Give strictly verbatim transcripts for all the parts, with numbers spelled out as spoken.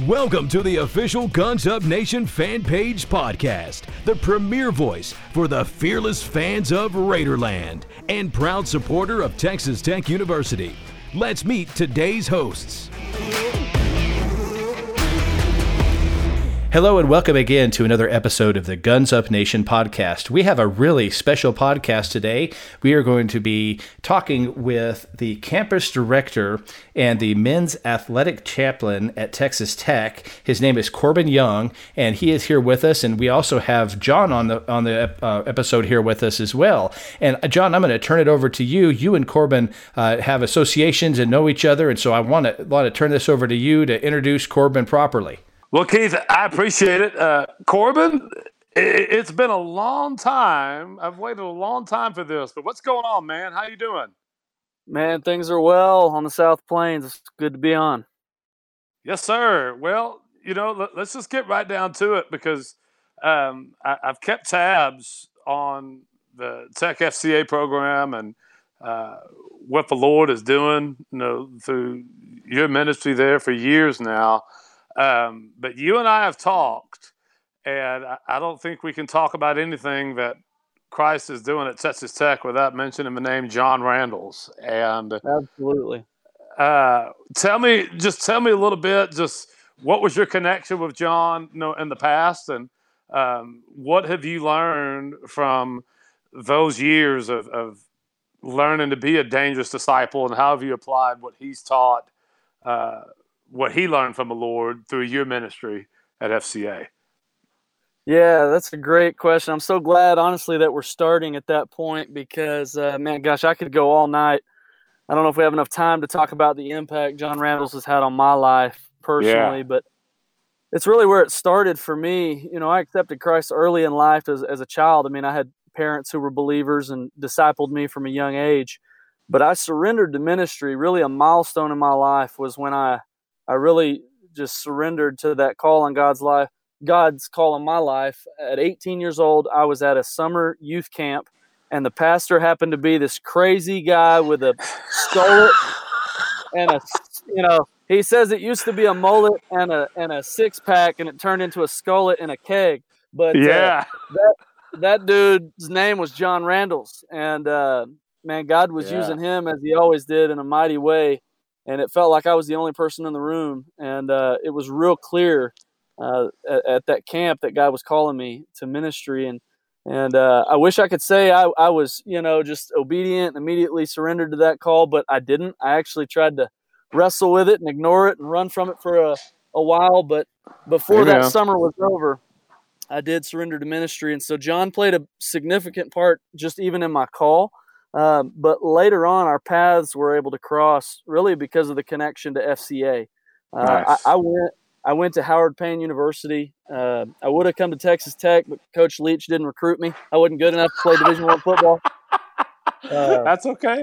Welcome to the official Guns Up Nation fan page podcast, the premier voice for the fearless fans of Raiderland and proud supporter of Texas Tech University. Let's meet today's hosts. Hello and welcome again to another episode of the Guns Up Nation podcast. We have a really special podcast today. We are going to be talking with the campus director and the men's athletic chaplain at Texas Tech. His name is Corbin Young, and he is here with us. And we also have John on the on the uh, episode here with us as well. And uh, John, I'm going to turn it over to you. You and Corbin uh, have associations and know each other, and so I want to want to turn this over to you to introduce Corbin properly. Well, Keith, I appreciate it. Uh, Corbin, it, it's been a long time. I've waited a long time for this, but what's going on, man? How you doing? Man, things are well on the South Plains. It's good to be on. Yes, sir. Well, you know, let, let's just get right down to it because um, I, I've kept tabs on the Tech F C A program and uh, what the Lord is doing, you know, through your ministry there for years now. Um, but you and I have talked, and I, I don't think we can talk about anything that Christ is doing at Texas Tech without mentioning the name John Randles. And absolutely, uh, tell me, just tell me a little bit. Just what was your connection with John, you know, in the past, and um, what have you learned from those years of, of learning to be a dangerous disciple, and how have you applied what he's taught? Uh, what he learned from the Lord through your ministry at F C A? Yeah, that's a great question. I'm so glad, honestly, that we're starting at that point because, uh, man, gosh, I could go all night. I don't know if we have enough time to talk about the impact John Randles has had on my life personally, yeah. But it's really where it started for me. You know, I accepted Christ early in life as, as a child. I mean, I had parents who were believers and discipled me from a young age, but I surrendered to ministry. Really a milestone in my life was when I I really just surrendered to that call on God's life, God's call on my life. At eighteen years old, I was at a summer youth camp, and the pastor happened to be this crazy guy with a skullet and a, you know, he says it used to be a mullet and a and a six pack, and it turned into a skullet and a keg. But yeah, uh, that that dude's name was John Randles, and uh, man, God was yeah. using him as He always did in a mighty way. And it felt like I was the only person in the room. And uh, it was real clear uh, at, at that camp that God was calling me to ministry. And and uh, I wish I could say I, I was, you know, just obedient and immediately surrendered to that call, but I didn't. I actually tried to wrestle with it and ignore it and run from it for a, a while. But before Amen. that summer was over, I did surrender to ministry. And so John played a significant part just even in my call. Um, but later on, our paths were able to cross really because of the connection to F C A. Uh, nice. I, I went I went to Howard Payne University. Uh, I would have come to Texas Tech, but Coach Leach didn't recruit me. I wasn't good enough to play Division One football. Uh, That's okay.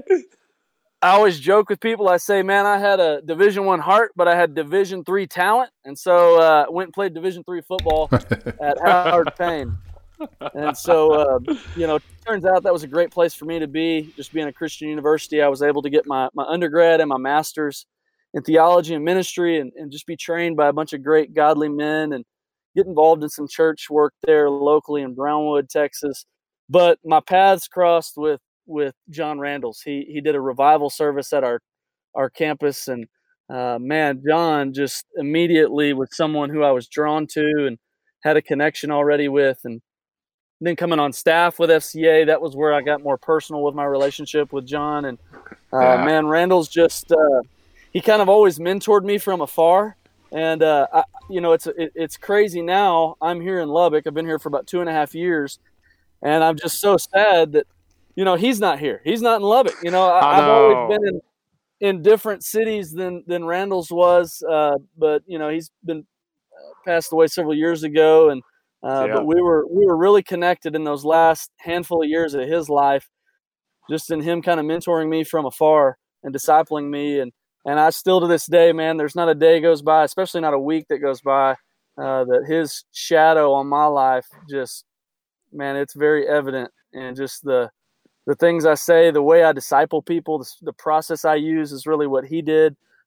I always joke with people. I say, man, I had a Division One heart, but I had Division Three talent, and so uh, went and played Division Three football at Howard Payne. And so, uh, you know, turns out that was a great place for me to be. Just being a Christian university, I was able to get my, my undergrad and my master's in theology and ministry and, and just be trained by a bunch of great godly men and get involved in some church work there locally in Brownwood, Texas. But my paths crossed with, with John Randles. He he did a revival service at our, our campus. And, uh, man, John just immediately was someone who I was drawn to and had a connection already with. And then coming on staff with F C A, that was where I got more personal with my relationship with John. And uh, yeah. man, Randles just uh, he kind of always mentored me from afar. And uh, I, you know, it's it, it's crazy now. I'm here in Lubbock. I've been here for about two and a half years, and I'm just so sad that you know he's not here. He's not in Lubbock. You know, I, I I've know. always been in in different cities than than Randles was, uh, but you know he's been passed away several years ago, and. Uh, yeah. But we were we were really connected in those last handful of years of his life, just in him kind of mentoring me from afar and discipling me. And, and I still to this day, man, there's not a day goes by, especially not a week that goes by, uh, that his shadow on my life just, man, it's very evident. And just the the things I say, the way I disciple people, the, the process I use is really what he did.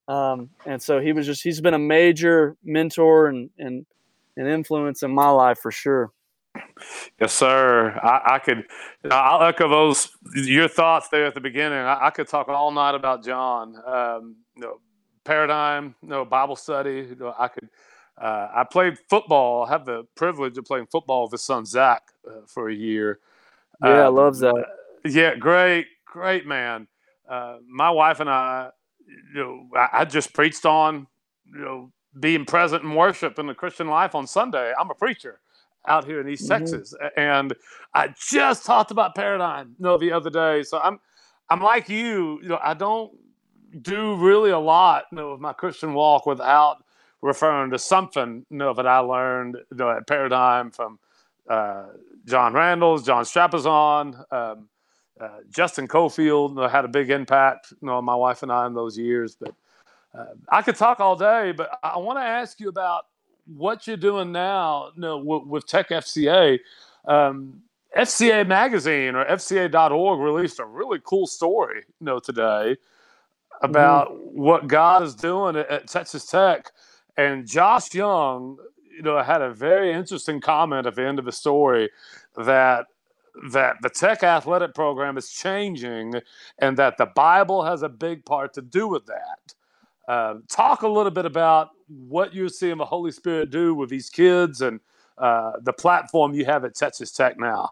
Um, and so he was just, he's been a major mentor and, and, and influence in my life for sure. Yes, sir. I, I could, I'll echo those, your thoughts there at the beginning. I, I could talk all night about John. Um, you know, Paradigm, you know, Bible study. You know, I could, uh, I played football. I have the privilege of playing football with his son, Zach, uh, for a year. Yeah, Um, I love Zach. Uh, yeah, great, great man. Uh, my wife and I, you know, I, I just preached on, you know, being present in worship in the Christian life on Sunday. I'm a preacher out here in East mm-hmm. Texas, and I just talked about Paradigm, you know, the other day. So I'm, I'm like you, you know, I don't do really a lot, you know, of my Christian walk without referring to something, you know, that I learned, you know, at Paradigm from uh, John Randalls, John Strapazon, um, uh, Justin Cofield, you know, had a big impact, you know, on my wife and I in those years. But uh, I could talk all day, but I want to ask you about what you're doing now, you know, with, with Tech F C A. Um, F C A Magazine or F C A dot org released a really cool story, you know, today about mm-hmm. what God is doing at, at Texas Tech. And Josh Young, you know, had a very interesting comment at the end of the story that that the Tech athletic program is changing and that the Bible has a big part to do with that. Uh, talk a little bit about what you're seeing the Holy Spirit do with these kids and uh, the platform you have at Texas Tech now.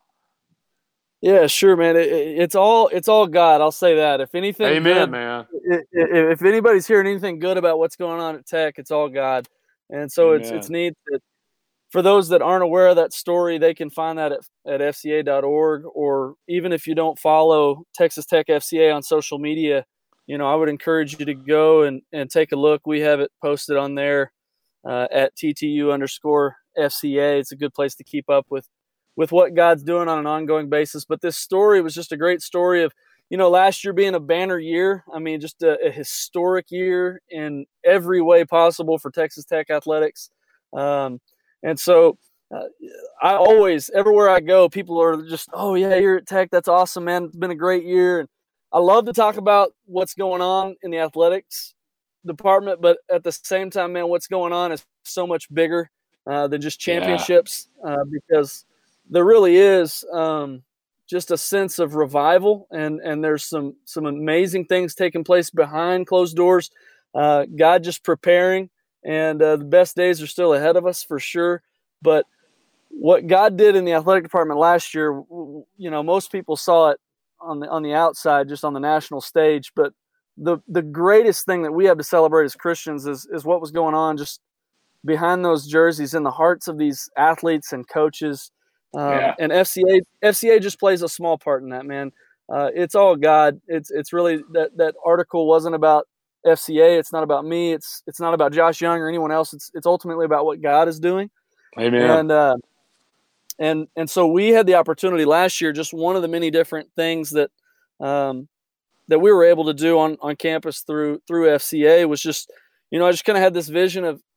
Yeah, sure, man. It, it, it's all it's all God. I'll say that. If anything, amen, good, man. If, if anybody's hearing anything good about what's going on at Tech, it's all God. And so amen. it's it's neat that for those that aren't aware of that story, they can find that at, at F C A dot org, or even if you don't follow Texas Tech F C A on social media, you know, I would encourage you to go and, and take a look. We have it posted on there uh, at T T U underscore F C A. It's a good place to keep up with, with what God's doing on an ongoing basis. But this story was just a great story of, you know, last year being a banner year. I mean, just a, a historic year in every way possible for Texas Tech athletics. Um, and so uh, I always, everywhere I go, people are just, oh, yeah, you're at Tech. That's awesome, man. It's been a great year. And I love to talk about what's going on in the athletics department, but at the same time, man, what's going on is so much bigger uh, than just championships yeah. uh, because there really is um, just a sense of revival, and, and there's some some amazing things taking place behind closed doors. Uh, God just preparing, and uh, the best days are still ahead of us for sure. But what God did in the athletic department last year, you know, most people saw it on the on the outside, just on the national stage. But the the greatest thing that we have to celebrate as Christians is is what was going on just behind those jerseys in the hearts of these athletes and coaches. Um, yeah. And F C A F C A just plays a small part in that, man. Uh, it's all God. It's it's really that that article wasn't about F C A. It's not about me. It's it's not about Josh Young or anyone else. It's it's ultimately about what God is doing. Amen. And uh, and and so we had the opportunity last year. Just one of the many different things that um, that we were able to do on on campus through through F C A was just, you know, I just kind of had this vision of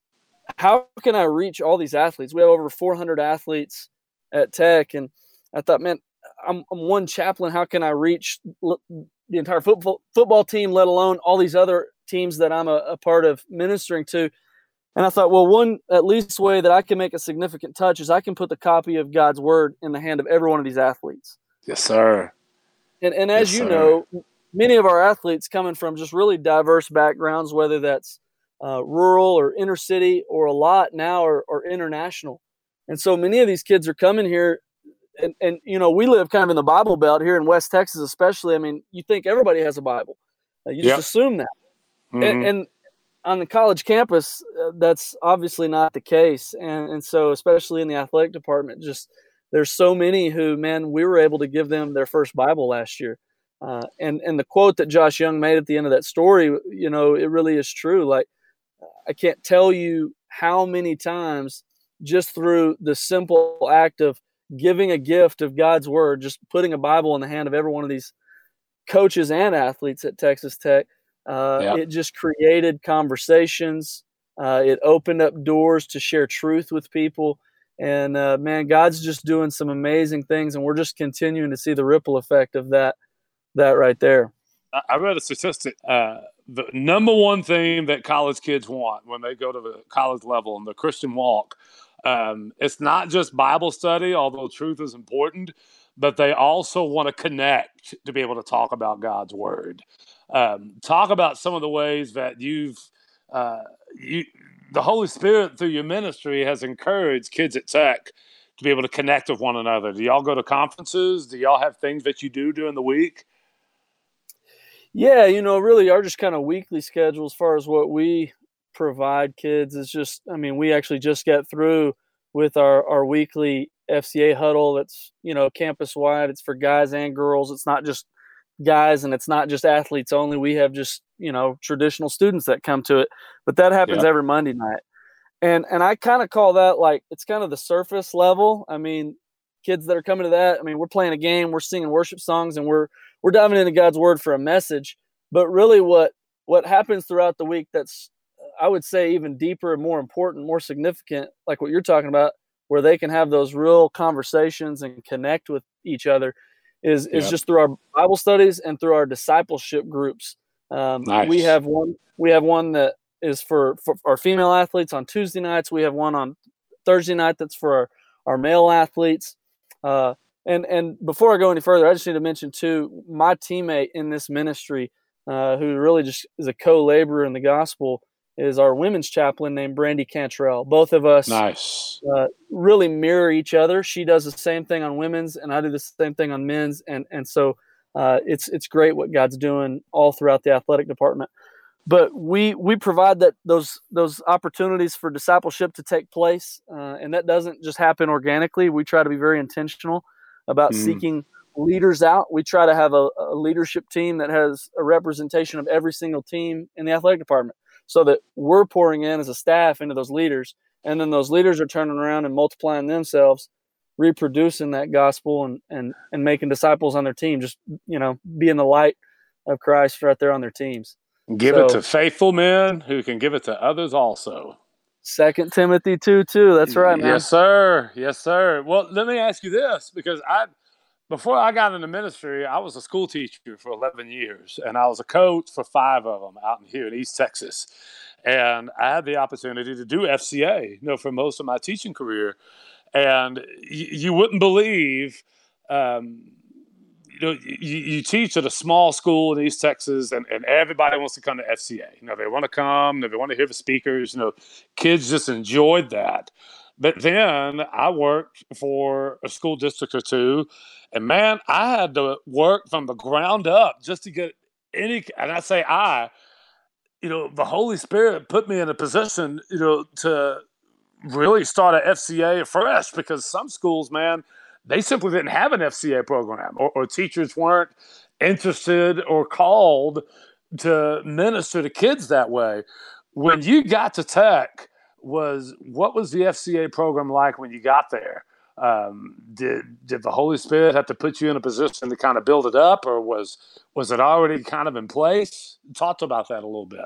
how can I reach all these athletes? We have over four hundred athletes at Tech, and I thought, man, I'm, I'm one chaplain. How can I reach l- the entire football football team, let alone all these other teams that I'm a, a part of ministering to? And I thought, well, one at least way that I can make a significant touch is I can put the copy of God's word in the hand of every one of these athletes. Yes, sir. And and as yes, you sir. know, many of our athletes coming from just really diverse backgrounds, whether that's uh, rural or inner city, or a lot now are, are international. And so many of these kids are coming here, and, and, you know, we live kind of in the Bible Belt here in West Texas especially. I mean, you think everybody has a Bible. Uh, you just yep. assume that. Mm-hmm. And, and on the college campus, uh, that's obviously not the case. And, and so especially in the athletic department, just there's so many who, man, we were able to give them their first Bible last year. Uh, and, and the quote that Josh Young made at the end of that story, you know, it really is true. Like, I can't tell you how many times just through the simple act of giving a gift of God's word, just putting a Bible in the hand of every one of these coaches and athletes at Texas Tech, uh, yeah. it just created conversations. Uh, it opened up doors to share truth with people. And, uh, man, God's just doing some amazing things, and we're just continuing to see the ripple effect of that, that right there. I read a statistic uh, the number one thing that college kids want when they go to the college level and the Christian walk, um, it's not just Bible study, although truth is important, but they also want to connect to be able to talk about God's word. Um, talk about some of the ways that you've, uh, you, the Holy Spirit through your ministry has encouraged kids at Tech to be able to connect with one another. Do y'all go to conferences? Do y'all have things that you do during the week? Yeah, you know, really our just kind of weekly schedule as far as what we provide kids is just, I mean, we actually just got through with our, our weekly F C A huddle. That's, you know, campus wide. It's for guys and girls. It's not just guys and it's not just athletes only. We have just, you know, traditional students that come to it, but that happens Yeah. every Monday night. And, and I kind of call that like, it's kind of the surface level. I mean, kids that are coming to that, I mean, we're playing a game, we're singing worship songs, and we're, we're diving into God's word for a message. But really what, what happens throughout the week that's, I would say, even deeper and more important, more significant, like what you're talking about, where they can have those real conversations and connect with each other is, is Yep. just through our Bible studies and through our discipleship groups. Um, Nice. We have one, we have one that is for, for our female athletes on Tuesday nights. We have one on Thursday night that's for our, our male athletes. Uh, and, and before I go any further, I just need to mention too, my teammate in this ministry, uh, who really just is a co-laborer in the gospel, is our women's chaplain named Brandy Cantrell. Both of us Nice. uh, really mirror each other. She does the same thing on women's, and I do the same thing on men's. And and so uh, it's it's great what God's doing all throughout the athletic department. But we we provide that those those opportunities for discipleship to take place, uh, and that doesn't just happen organically. We try to be very intentional about Mm. seeking leaders out. We try to have a, a leadership team that has a representation of every single team in the athletic department, so that we're pouring in as a staff into those leaders, and then those leaders are turning around and multiplying themselves, reproducing that gospel and and and making disciples on their team. Just, you know, being the light of Christ right there on their teams. Give So- it to faithful men who can give it to others also. Second Timothy two two. That's right, man. Yes, sir. Yes, sir. Well, let me ask you this, because I, before I got into ministry, I was a school teacher for eleven years, and I was a coach for five of them out here in East Texas. And I had the opportunity to do F C A, you know, for most of my teaching career. And you, you wouldn't believe, um, you know, you, you teach at a small school in East Texas, and, and everybody wants to come to F C A. You know, they want to come, they want to hear the speakers. You know, kids just enjoyed that. But then I worked for a school district or two, and man, I had to work from the ground up just to get any. And I say I, you know, the Holy Spirit put me in a position, you know, to really start an F C A afresh, because some schools, man, they simply didn't have an F C A program, or, or teachers weren't interested or called to minister to kids that way. When you got to Tech, was what was the F C A program like when you got there? Um, did did the Holy Spirit have to put you in a position to kind of build it up, or was was it already kind of in place? Talk about that a little bit.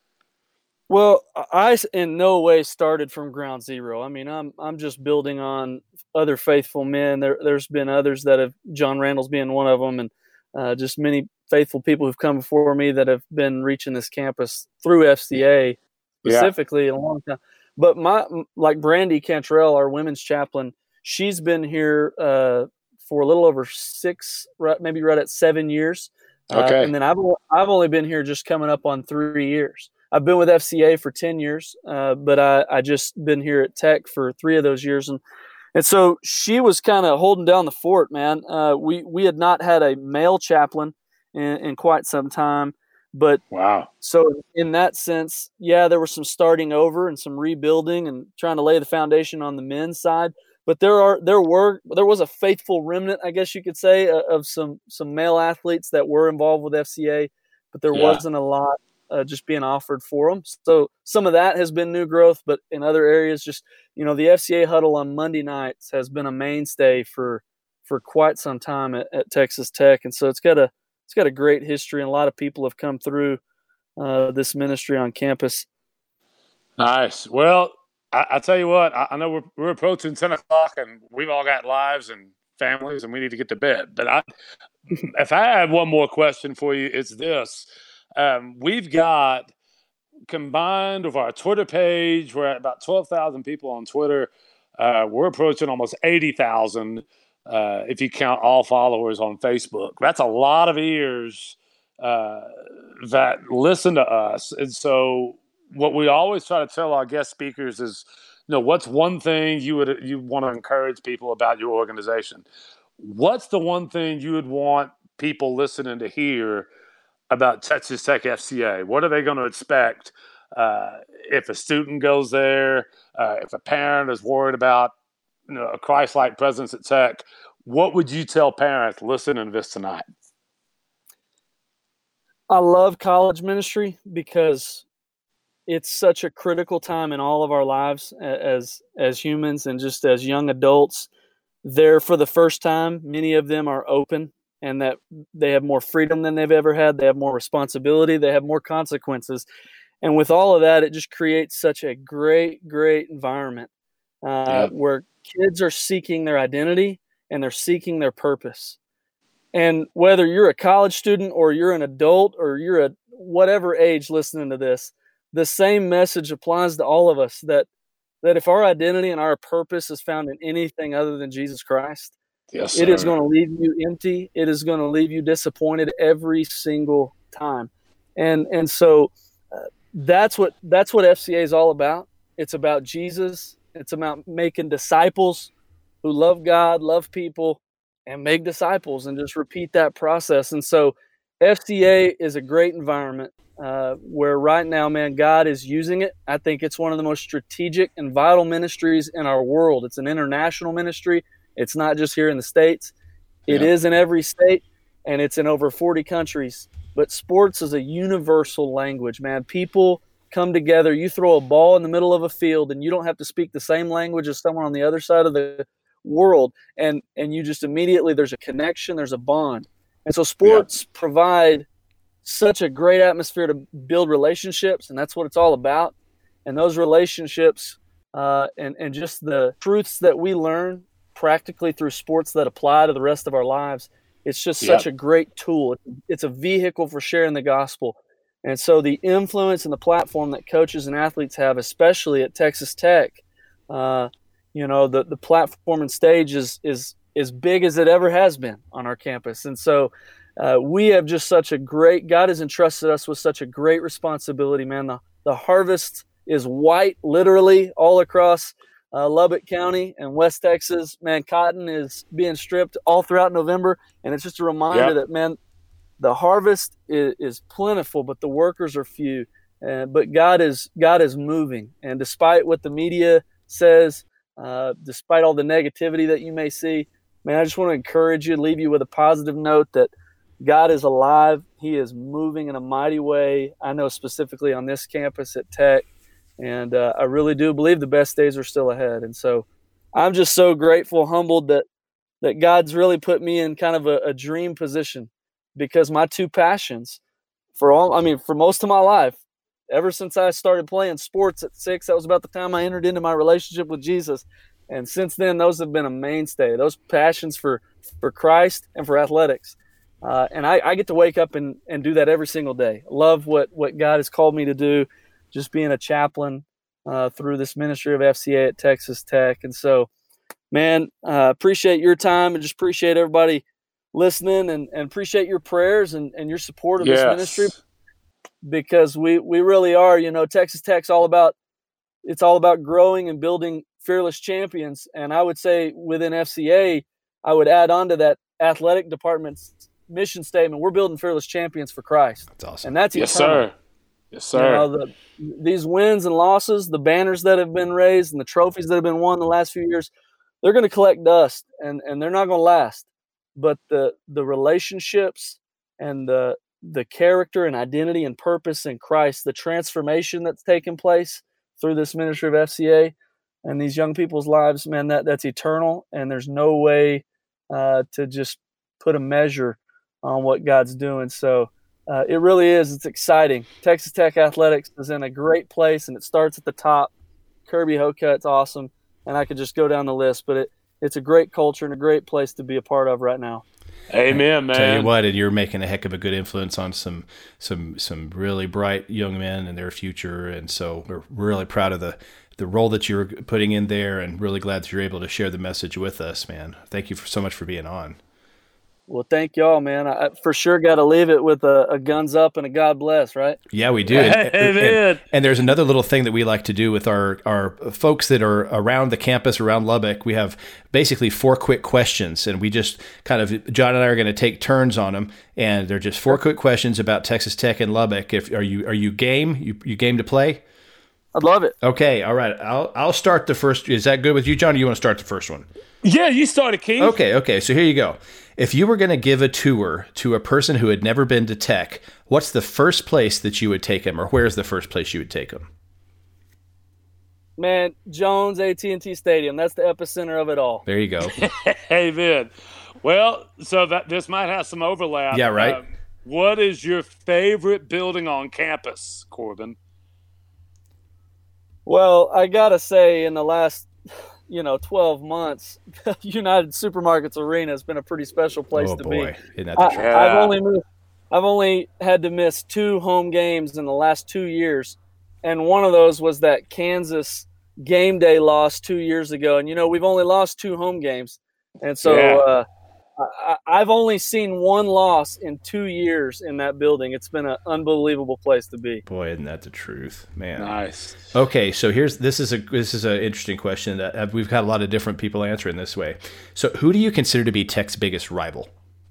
Well, I in no way started from ground zero. I mean, I'm I'm just building on other faithful men. There, there's been others that have, John Randall's being one of them, and uh, just many faithful people who've come before me that have been reaching this campus through F C A specifically in a long time. But my like Brandy Cantrell, our women's chaplain, she's been here uh, for a little over six, maybe right at seven years. Okay, uh, and then I've I've only been here just coming up on three years. I've been with F C A for ten years, uh, but I, I just been here at Tech for three of those years. And, and so she was kind of holding down the fort, man. Uh, we, we had not had a male chaplain in, in quite some time, but wow. So in that sense, yeah, there was some starting over and some rebuilding and trying to lay the foundation on the men's side. But there are, there were, there was a faithful remnant, I guess you could say, of some, some male athletes that were involved with F C A, but there Yeah. wasn't a lot Uh, just being offered for them. So some of that has been new growth, but in other areas, just, you know, the F C A huddle on Monday nights has been a mainstay for, for quite some time at, at Texas Tech. And so it's got a, it's got a great history, and a lot of people have come through uh, this ministry on campus. Nice. Well, I, I tell you what, I, I know we're, we're approaching ten o'clock, and we've all got lives and families, and we need to get to bed. But I, if I had one more question for you, it's this. Um, we've got combined with our Twitter page, we're at about twelve thousand people on Twitter. Uh, we're approaching almost eighty thousand uh, if you count all followers on Facebook. That's a lot of ears uh, that listen to us. And so what we always try to tell our guest speakers is, you know, what's one thing you would you want to encourage people about your organization? What's the one thing you would want people listening to hear about Texas Tech F C A? What are they going to expect uh, if a student goes there, uh, if a parent is worried about, you know, a Christ-like presence at Tech? What would you tell parents listening to this tonight? I love college ministry because it's such a critical time in all of our lives as as humans and just as young adults. There for the first time, many of them are open, and that they have more freedom than they've ever had. They have more responsibility. They have more consequences. And with all of that, it just creates such a great, great environment uh, Yeah. where kids are seeking their identity and they're seeking their purpose. And whether you're a college student or you're an adult or you're a whatever age listening to this, the same message applies to all of us, that that if our identity and our purpose is found in anything other than Jesus Christ, Yes, it is sir. going to leave you empty. It is going to leave you disappointed every single time. And and so uh, that's what that's what F C A is all about. It's about Jesus. It's about making disciples who love God, love people, and make disciples, and just repeat that process. And so F C A is a great environment uh, where right now, man, God is using it. I think it's one of the most strategic and vital ministries in our world. It's an international ministry. It's not just here in the States. It Yeah. is in every state, and it's in over forty countries. But sports is a universal language, man. People come together. You throw a ball in the middle of a field, and you don't have to speak the same language as someone on the other side of the world. And, and you just immediately, there's a connection, there's a bond. And so sports yeah. provide such a great atmosphere to build relationships, and that's what it's all about. And those relationships uh, and, and just the truths that we learn practically through sports that apply to the rest of our lives, it's just such yep. a great tool. It's a vehicle for sharing the gospel. And so the influence and the platform that coaches and athletes have, especially at Texas Tech, uh, you know, the, the platform and stage is, is as big as it ever has been on our campus. And so uh, we have just such a great, God has entrusted us with such a great responsibility, man. The, the harvest is white, literally, all across Uh, Lubbock County and West Texas. Man, cotton is being stripped all throughout November, and it's just a reminder yep. that, man, the harvest is, is plentiful, but the workers are few. Uh, but God is God is moving, and despite what the media says, uh, despite all the negativity that you may see, man, I just want to encourage you, leave you with a positive note that God is alive. He is moving in a mighty way. I know specifically on this campus at Tech. And uh, I really do believe the best days are still ahead. And so I'm just so grateful, humbled that that God's really put me in kind of a, a dream position, because my two passions for all, I mean, for most of my life, ever since I started playing sports at six, that was about the time I entered into my relationship with Jesus. And since then, those have been a mainstay, those passions for, for Christ and for athletics. Uh, and I, I get to wake up and, and do that every single day. Love what, what God has called me to do. Just being a chaplain uh, through this ministry of F C A at Texas Tech. And so, man, uh, appreciate your time, and just appreciate everybody listening, and, and appreciate your prayers and, and your support of yes. this ministry, because we, we really are, you know, Texas Tech's all about, it's all about growing and building fearless champions. And I would say within F C A, I would add on to that athletic department's mission statement, we're building fearless champions for Christ. That's awesome. And that's yes, eternal. sir. Yes, sir. You know, the, these wins and losses, the banners that have been raised and the trophies that have been won the last few years, they're going to collect dust, and, and they're not going to last. But the the relationships and the the character and identity and purpose in Christ, the transformation that's taken place through this ministry of F C A and these young people's lives, man, that that's eternal, and there's no way uh, to just put a measure on what God's doing. So. Uh, it really is. It's exciting. Texas Tech Athletics is in a great place, and it starts at the top. Kirby Hoka, it's awesome. And I could just go down the list, but it, it's a great culture and a great place to be a part of right now. Amen, man. Tell you what, and you're making a heck of a good influence on some some some really bright young men and their future. And so we're really proud of the the role that you're putting in there, and really glad that you're able to share the message with us, man. Thank you for, so much for being on. Well, thank y'all, man. I for sure got to leave it with a, a guns up and a God bless, right? Yeah, we do. And, and, and, and there's another little thing that we like to do with our, our folks that are around the campus, around Lubbock. We have basically four quick questions, and we just kind of, John and I are going to take turns on them, and they're just four quick questions about Texas Tech and Lubbock. If Are you are you game? You, you game to play? I'd love it. Okay, all right. I'll I'll start the first. Is that good with you, John, or you want to start the first one? Yeah, you started, Keith. Okay, okay. So here you go. If you were going to give a tour to a person who had never been to Tech, what's the first place that you would take them, or where's the first place you would take them? Man, Jones A T and T Stadium. That's the epicenter of it all. There you go. Amen. Well, so that this might have some overlap. Yeah, right. Um, what is your favorite building on campus, Corbin? Well, I got to say, in the last, you know, twelve months, United Supermarkets Arena has been a pretty special place oh, to boy. be. Isn't that the I, truth? I've only missed, I've only had to miss two home games in the last two years, and one of those was that Kansas game day loss two years ago. And you know, we've only lost two home games, and so Yeah. uh, I, I've only seen one loss in two years in that building. It's been an unbelievable place to be. Boy, isn't that the truth, man? Nice. Okay, so here's this is a this is an interesting question that uh, we've got a lot of different people answering this way. So, who do you consider to be Tech's biggest rival?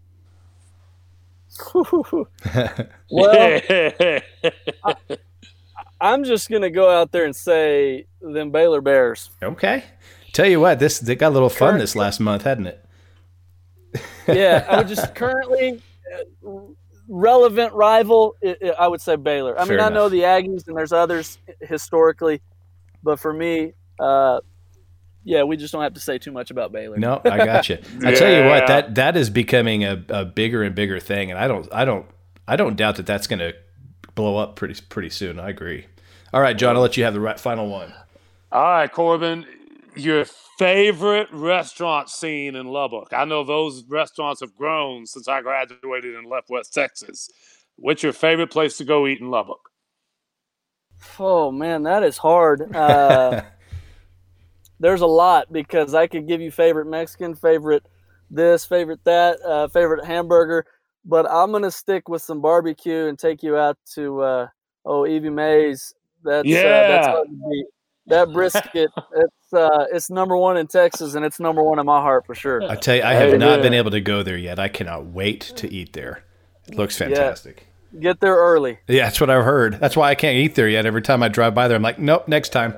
Well, I, I'm just gonna go out there and say them Baylor Bears. Okay, tell you what, this they got a little fun this last month, hadn't it? Yeah, I would just currently uh, relevant rival. It, it, I would say Baylor. I Fair mean, I enough. know the Aggies and there's others historically, but for me, uh, yeah, we just don't have to say too much about Baylor. No, I got you. I tell you Yeah. what, that that is becoming a, a bigger and bigger thing, and I don't I don't I don't doubt that that's going to blow up pretty pretty soon. I agree. All right, John, I'll let you have the right, final one. All right, Corbin, your favorite restaurant scene in Lubbock? I know those restaurants have grown since I graduated and left West Texas. What's your favorite place to go eat in Lubbock? Oh man, that is hard. Uh, there's a lot, because I could give you favorite Mexican, favorite this, favorite that, uh, favorite hamburger, but I'm gonna stick with some barbecue and take you out to uh, oh Evie Mae's. That's Yeah. uh, that's hard to beat. That brisket, it's uh, it's number one in Texas, and it's number one in my heart for sure. I tell you, I have Hey, not yeah. been able to go there yet. I cannot wait to eat there. It looks fantastic. Get there early. Yeah, that's what I've heard. That's why I can't eat there yet. Every time I drive by there, I'm like, nope, next time.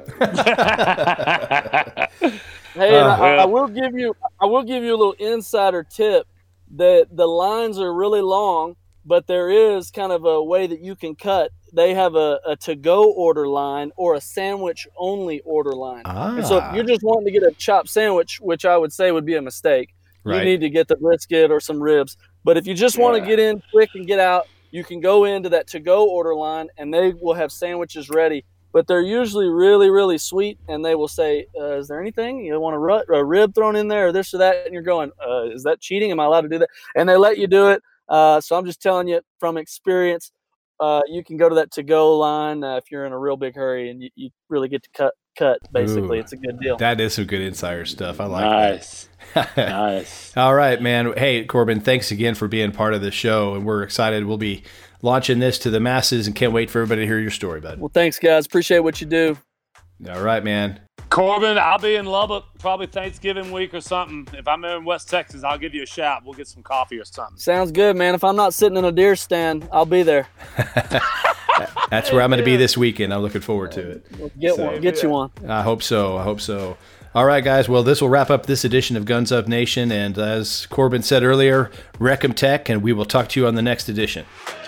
Hey, and I, well. I will give you I will give you a little insider tip that the lines are really long, but there is kind of a way that you can cut. They have a, a to-go order line or a sandwich-only order line. And so if Ah. you're just wanting to get a chopped sandwich, which I would say would be a mistake, Right. you need to get the brisket or some ribs. But if you just want Yeah. to get in quick and get out, you can go into that to-go order line, and they will have sandwiches ready. But they're usually really, really sweet, and they will say, uh, is there anything? You want a, ru- a rib thrown in there or this or that? And you're going, uh, is that cheating? Am I allowed to do that? And they let you do it. Uh, so I'm just telling you from experience, uh, you can go to that to-go line uh, if you're in a real big hurry, and you, you really get to cut, cut basically. Ooh. It's a good deal. That is some good insider stuff. I like Nice. that. Nice. All right, man. Hey, Corbin, thanks again for being part of the show, and we're excited. We'll be launching this to the masses and can't wait for everybody to hear your story, bud. Well, thanks, guys. Appreciate what you do. All right, man. Corbin, I'll be in Lubbock probably Thanksgiving week or something. If I'm in West Texas, I'll give you a shout. We'll get some coffee or something. Sounds good, man. If I'm not sitting in a deer stand, I'll be there. That's where I'm going to be this weekend. I'm looking forward to it. We'll get So- one. Get you one. I hope so. I hope so. All right, guys. Well, this will wrap up this edition of Guns Up Nation. And as Corbin said earlier, wreck 'em Tech, and we will talk to you on the next edition.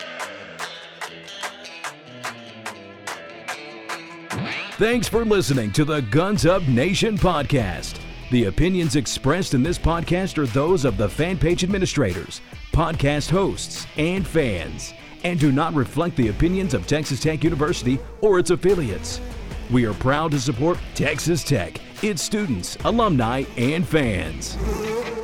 Thanks for listening to the Guns Up Nation podcast. The opinions expressed in this podcast are those of the fan page administrators, podcast hosts, and fans, and do not reflect the opinions of Texas Tech University or its affiliates. We are proud to support Texas Tech, its students, alumni, and fans.